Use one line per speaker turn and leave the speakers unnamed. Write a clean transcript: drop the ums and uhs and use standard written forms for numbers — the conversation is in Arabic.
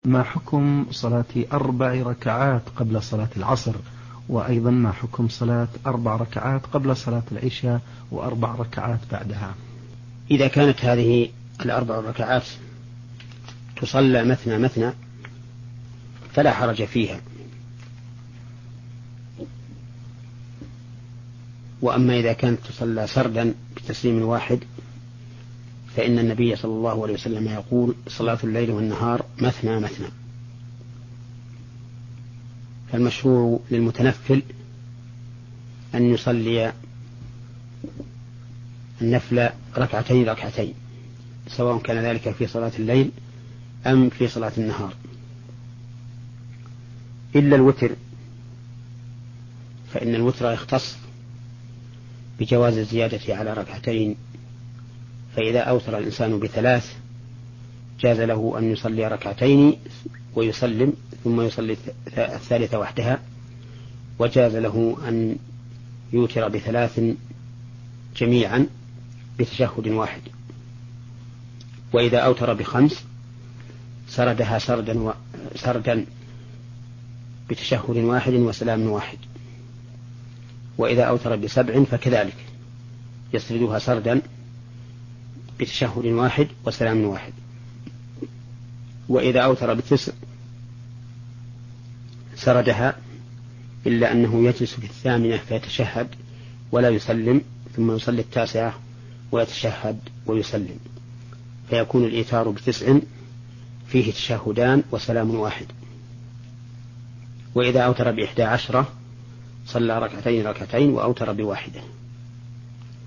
ما حكم صلاة 4 ركعات قبل صلاة العصر؟ وأيضا ما حكم صلاة 4 ركعات قبل صلاة العشاء و4 ركعات بعدها؟
إذا كانت هذه 4 ركعات تصلى مثنى مثنى فلا حرج فيها. وأما إذا كانت تصلى سردا بتسليم واحد فإن النبي صلى الله عليه وسلم يقول: صلاة الليل والنهار مثنى مثنى. فالمشروع للمتنفل أن يصلي النفل ركعتين ركعتين، سواء كان ذلك في صلاة الليل أم في صلاة النهار، إلا الوتر، فإن الوتر يختص بجواز الزيادة على ركعتين. فإذا أوتر الإنسان ب3 جاز له أن يصلي ركعتين ويسلم ثم يصلي الثالثة وحدها، وجاز له أن يوتر ب3 جميعا بتشهد واحد. وإذا أوتر ب5 سردها سردا بتشهد واحد وسلام واحد. وإذا أوتر ب7 فكذلك يسردها سردا بتشهد واحد وسلام واحد. وإذا أوتر ب9 سردها، إلا أنه يجلس في 8 فيتشهد ولا يسلم، ثم يصلي 9 ويتشهد ويسلم، فيكون الإيتار ب9 فيه تشهدان وسلام واحد. وإذا أوتر ب11 صلى ركعتين ركعتين وأوتر ب1.